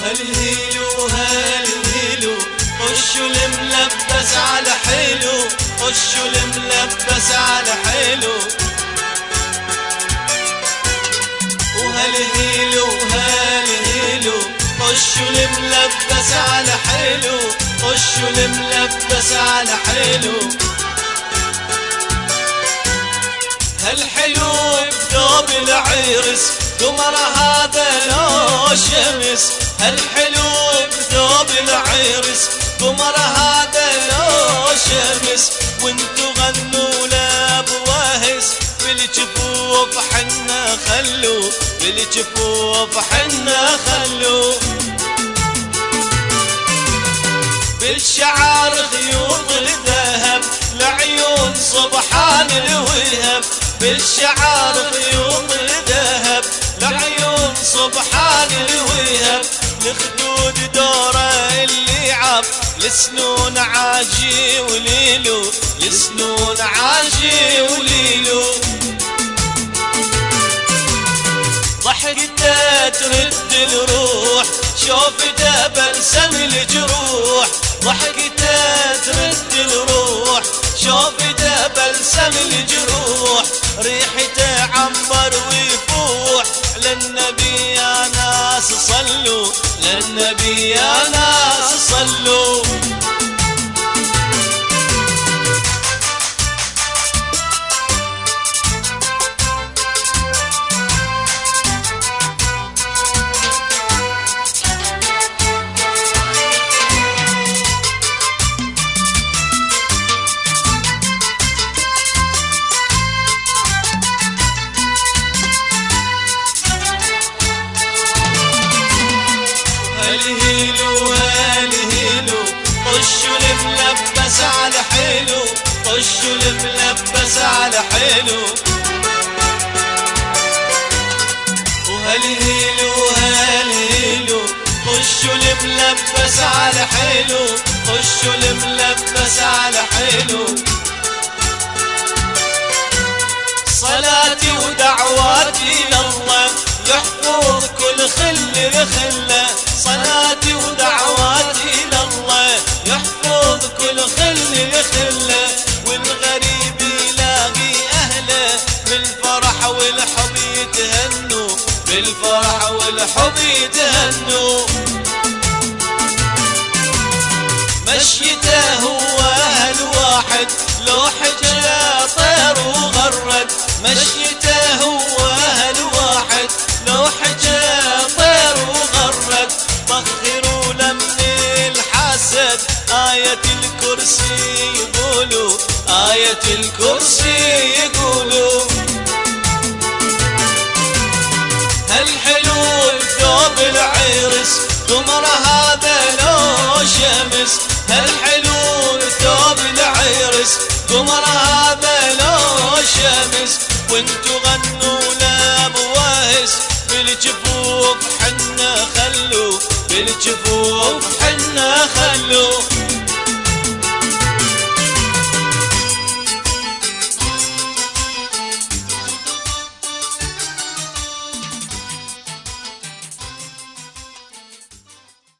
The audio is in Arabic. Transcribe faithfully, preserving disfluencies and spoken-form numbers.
هالهيلو هالهيلو خشوا الملبس على حلو، خشوا الملبس على حلو. وهالهيلو هالهيلو خشوا الملبس على حلو، خشوا الملبس على حلو. هالحلو بثوب العرس قمر هذا لو شمس، هالحلو بثوب العرس قمر هذا لو شمس. وانتو غنوا لا بوهس بالجفوف حنا خلو، بالجفوف حنا خلو. بالشعر خيوط الذهب لعيون سبحان الوهب، بالشعر خيوط الذهب لعيون سبحان الوهب. الخدود دوره اللي عب لسنون عاجي وليلو، لسنون عاجي وليلو. ضحكته ترد الروح شوفته بلسم الجروح، ضحكته ترد الروح شوفته بلسم الجروح. ريحته عنبر ويفوح للنبي يا ناس صلوا، للنبي يا ناس صلوا. هالهيلو هالهيلو خشوا الملبس على حلو، خشوا الملبس على حلو. وهالهيلو هالهيلو خشوا الملبس على حلو، خشوا الملبس على حلو. صلاتي ودعواتي لله يحفظ كل خل لخله، صلاتي ودعواتي لله يحفظ كل خل لخله. والغريب يلاقي اهله بالفرح والحب يتهنوا، بالفرح والحب يتهنوا. مشيته هو اهل واحد لو حجى طير وغرد، مشيته هو اهل واحد لو حجى طير وغرد. بخروا لمن الحسد آية الكرسي يقولوا، آية الكرسي يقولوا. هالحلو بثوب العرس قمر هذا لو شمس، هالحلو بثوب العرس قمر هذا لو شمس. وانتو غنوا لا بوهس بالجفوف حنا خلو، بالجفوف حنا خلو.